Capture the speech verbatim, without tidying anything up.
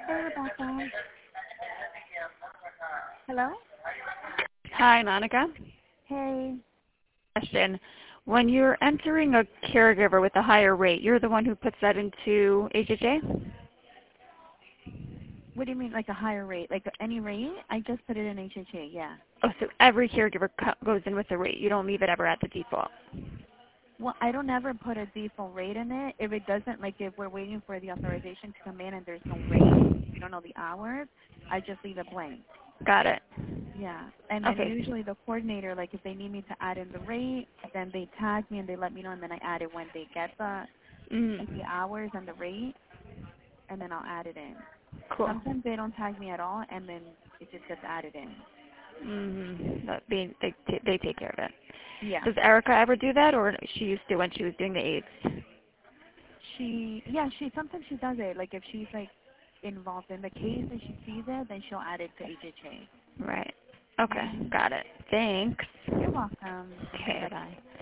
Hey, Rebecca. Hello? Hi, Monica. Hey. Question. When you're entering a caregiver with a higher rate, you're the one who puts that into H H A? What do you mean, like a higher rate? Like any rate? I just put it in H H A, yeah. Oh, so every caregiver co- goes in with a rate. You don't leave it ever at the default. Well, I don't ever put a default rate in it. If it doesn't, like if we're waiting for the authorization to come in and there's no rate, we don't know the hours, I just leave it blank. Got it. Yeah. And then Okay. usually the coordinator, like if they need me to add in the rate, then they tag me and they let me know, and then I add it when they get the, like Mm. the hours and the rate, and then I'll add it in. Cool. Sometimes they don't tag me at all, and then it just gets added in. Mm. That they they ta- they take care of it. Yeah. Does Erica ever do that, or she used to when she was doing the aids? She, yeah, she, sometimes she does it. Like if she's like involved in the case and she sees it, then she'll add it to H H A. Right. Okay. Mm-hmm. Got it. Thanks. You're welcome. Okay, Okay. bye. Bye.